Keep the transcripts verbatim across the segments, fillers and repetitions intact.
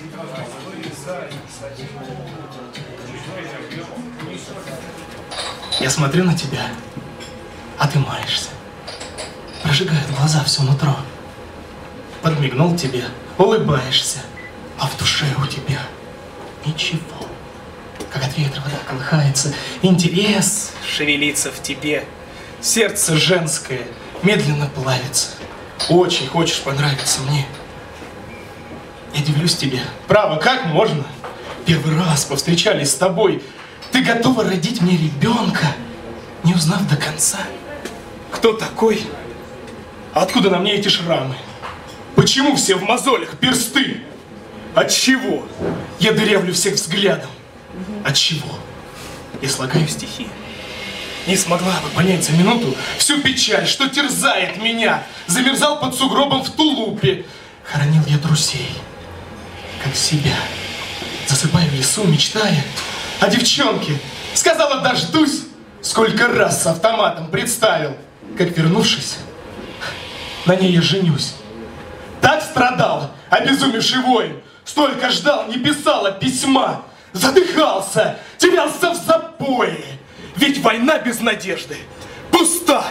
Я смотрю на тебя, а ты маешься. Прожигает глаза все нутро. Подмигнул тебе, улыбаешься, а в душе у тебя ничего. Как от ветра вода колыхается, интерес шевелится в тебе. Сердце женское медленно плавится. Очень хочешь понравиться мне. Я дивлюсь тебе. Право, как можно? Первый раз повстречались с тобой. Ты готова родить мне ребенка, не узнав до конца, кто такой? Откуда на мне эти шрамы? Почему все в мозолях персты? От чего? Я дырявлю всех взглядом. От чего? Я слагаю стихи. Не смогла бы понять за минуту всю печаль, что терзает меня. Замерзал под сугробом в тулупе. Хоронил я друзей, как себя. Засыпая в лесу, мечтая о девчонке. Сказала, дождусь. Сколько раз с автоматом представил, как, вернувшись, на ней я женюсь. Так страдал обезумевший воин. Столько ждал, не писала письма. Задыхался, терялся в запое. Ведь война без надежды пуста.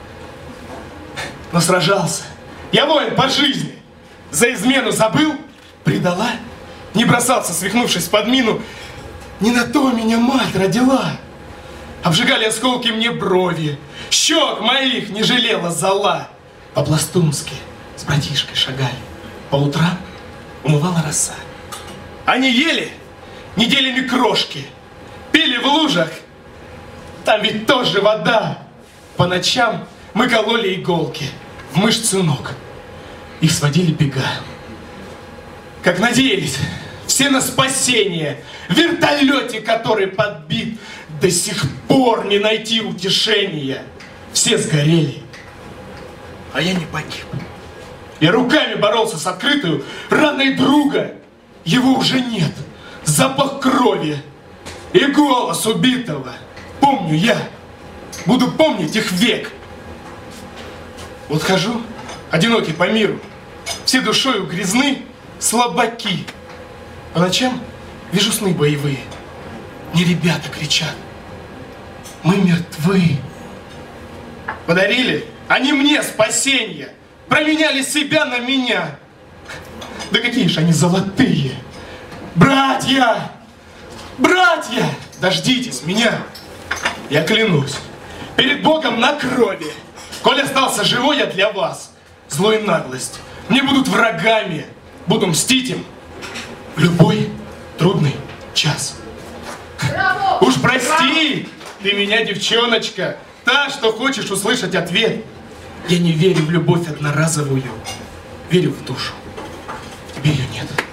Но сражался. Я воин по жизни. За измену забыл, предала. Не бросался, свихнувшись под мину. Не на то меня мать родила. Обжигали осколки мне брови. Щек моих не жалела зола. По-пластунски с братишкой шагали. По утрам умывала роса. Они ели неделями крошки. Пили в лужах. Там ведь тоже вода. По ночам мы кололи иголки в мышцы ног. Их сводили бега. Как надеялись все на спасение. В вертолете, который подбит, до сих пор не найти утешения. Все сгорели, а я не погиб. Я руками боролся с открытую раной друга. Его уже нет. Запах крови и голос убитого. Помню я. Буду помнить их век. Вот хожу, одинокий по миру. Все душою грязны, слабаки. По ночам вижу сны боевые. Не ребята кричат. Мы мертвы. Подарили они мне спасенье. Променяли себя на меня. Да какие же они золотые. Братья! Братья! Дождитесь меня. Я клянусь перед Богом на крови. Коль остался живой я для вас, зло и наглость мне будут врагами. Буду мстить им в любой трудный час. Браво! Уж прости ты меня, девчоночка, та, что хочешь услышать ответ. Я не верю в любовь одноразовую, верю в душу. Тебе ее нет.